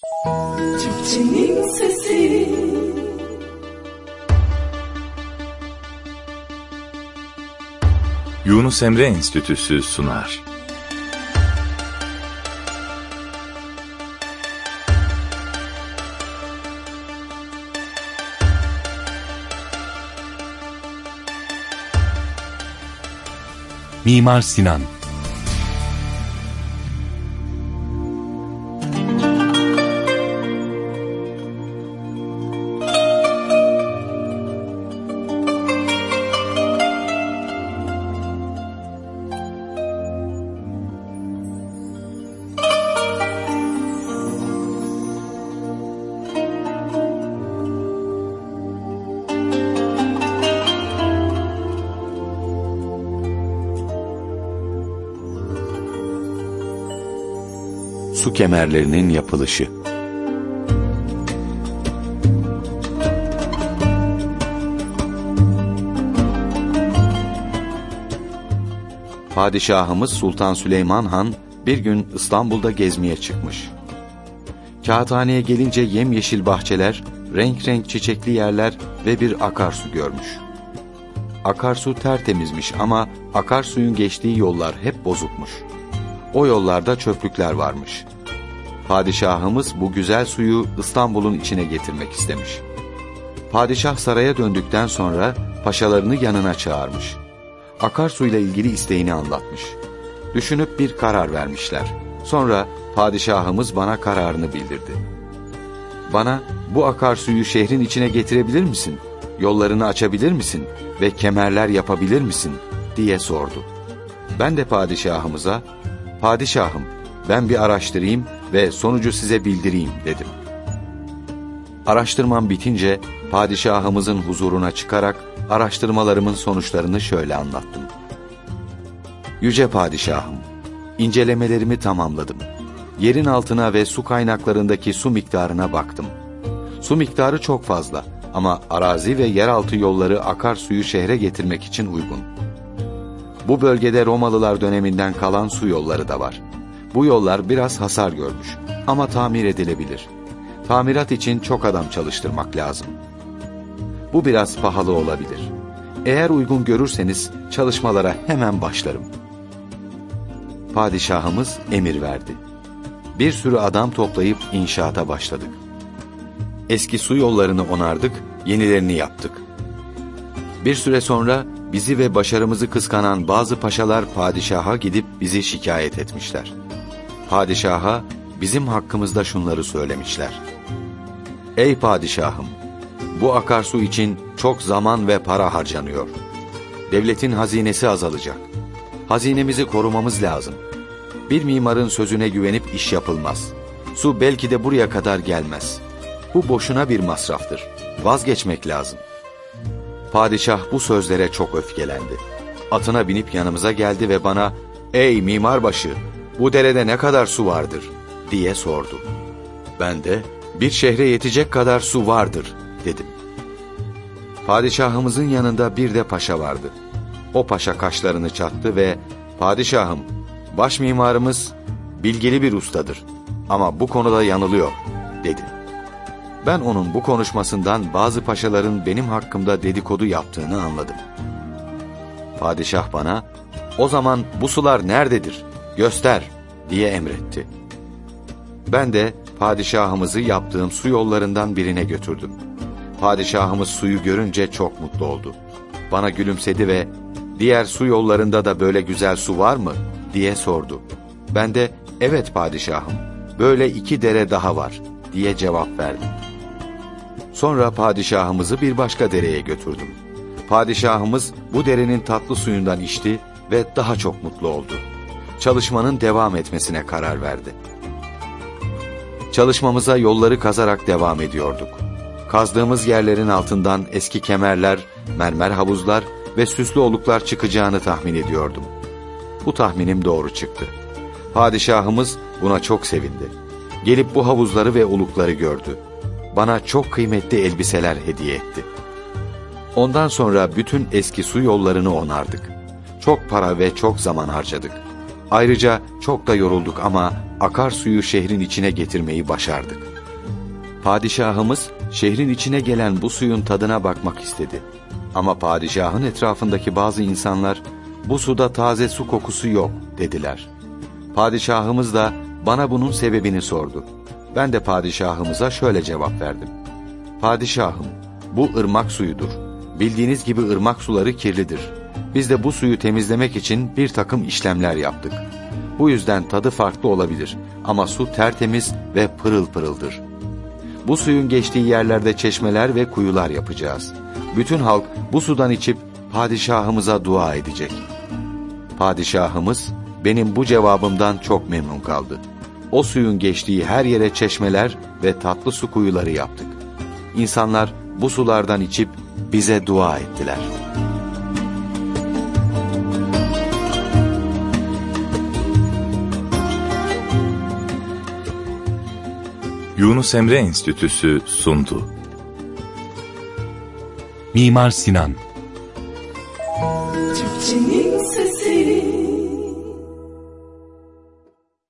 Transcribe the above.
Türkçenin sesi. Yunus Emre Enstitüsü sunar. Mimar Sinan. Su kemerlerinin yapılışı. Padişahımız Sultan Süleyman Han bir gün İstanbul'da gezmeye çıkmış. Kağıthaneye gelince yemyeşil bahçeler, renk renk çiçekli yerler ve bir akarsu görmüş. Akarsu tertemizmiş ama akarsuyun geçtiği yollar hep bozukmuş. O yollarda çöplükler varmış. Padişahımız bu güzel suyu İstanbul'un içine getirmek istemiş. Padişah saraya döndükten sonra paşalarını yanına çağırmış. Akarsuyla ilgili isteğini anlatmış. Düşünüp bir karar vermişler. Sonra padişahımız bana kararını bildirdi. Bana bu akarsuyu şehrin içine getirebilir misin? Yollarını açabilir misin? Ve kemerler yapabilir misin? diye sordu. Ben de padişahımıza, "Padişahım, ben bir araştırayım ve sonucu size bildireyim" dedim. Araştırmam bitince padişahımızın huzuruna çıkarak araştırmalarımın sonuçlarını şöyle anlattım. Yüce padişahım, incelemelerimi tamamladım. Yerin altına ve su kaynaklarındaki su miktarına baktım. Su miktarı çok fazla ama arazi ve yeraltı yolları akarsuyu şehre getirmek için uygun. Bu bölgede Romalılar döneminden kalan su yolları da var. Bu yollar biraz hasar görmüş ama tamir edilebilir. Tamirat için çok adam çalıştırmak lazım. Bu biraz pahalı olabilir. Eğer uygun görürseniz çalışmalara hemen başlarım. Padişahımız emir verdi. Bir sürü adam toplayıp inşaata başladık. Eski su yollarını onardık, yenilerini yaptık. Bir süre sonra bizi ve başarımızı kıskanan bazı paşalar padişaha gidip bizi şikayet etmişler. Padişaha bizim hakkımızda şunları söylemişler. Ey padişahım, bu akarsu için çok zaman ve para harcanıyor. Devletin hazinesi azalacak. Hazinemizi korumamız lazım. Bir mimarın sözüne güvenip iş yapılmaz. Su belki de buraya kadar gelmez. Bu boşuna bir masraftır. Vazgeçmek lazım. Padişah bu sözlere çok öfkelendi. Atına binip yanımıza geldi ve bana, "Ey mimarbaşı, bu derede ne kadar su vardır?" diye sordu. Ben de, "Bir şehre yetecek kadar su vardır" dedim. Padişahımızın yanında bir de paşa vardı. O paşa kaşlarını çattı ve, "Padişahım, baş mimarımız bilgili bir ustadır ama bu konuda yanılıyor" dedi. Ben onun bu konuşmasından bazı paşaların benim hakkımda dedikodu yaptığını anladım. Padişah bana, "O zaman bu sular nerededir? Göster" diye emretti. Ben de padişahımızı yaptığım su yollarından birine götürdüm. Padişahımız suyu görünce çok mutlu oldu. Bana gülümsedi ve "Diğer su yollarında da böyle güzel su var mı?" diye sordu. Ben de "Evet padişahım, böyle 2 dere daha var" diye cevap verdim. Sonra padişahımızı bir başka dereye götürdüm. Padişahımız bu derenin tatlı suyundan içti ve daha çok mutlu oldu. Çalışmanın devam etmesine karar verdi. Çalışmamıza yolları kazarak devam ediyorduk. Kazdığımız yerlerin altından eski kemerler, mermer havuzlar ve süslü oluklar çıkacağını tahmin ediyordum. Bu tahminim doğru çıktı. Padişahımız buna çok sevindi. Gelip bu havuzları ve olukları gördü. Bana çok kıymetli elbiseler hediye etti. Ondan sonra bütün eski su yollarını onardık. Çok para ve çok zaman harcadık. Ayrıca çok da yorulduk ama akarsuyu şehrin içine getirmeyi başardık. Padişahımız şehrin içine gelen bu suyun tadına bakmak istedi. Ama padişahın etrafındaki bazı insanlar, bu suda taze su kokusu yok dediler. Padişahımız da bana bunun sebebini sordu. Ben de padişahımıza şöyle cevap verdim. Padişahım, bu ırmak suyudur. Bildiğiniz gibi ırmak suları kirlidir. Biz de bu suyu temizlemek için bir takım işlemler yaptık. Bu yüzden tadı farklı olabilir ama su tertemiz ve pırıl pırıldır. Bu suyun geçtiği yerlerde çeşmeler ve kuyular yapacağız. Bütün halk bu sudan içip padişahımıza dua edecek. Padişahımız benim bu cevabımdan çok memnun kaldı. O suyun geçtiği her yere çeşmeler ve tatlı su kuyuları yaptık. İnsanlar bu sulardan içip bize dua ettiler. Yunus Emre Enstitüsü sundu. Mimar Sinan Türkçenin sesi.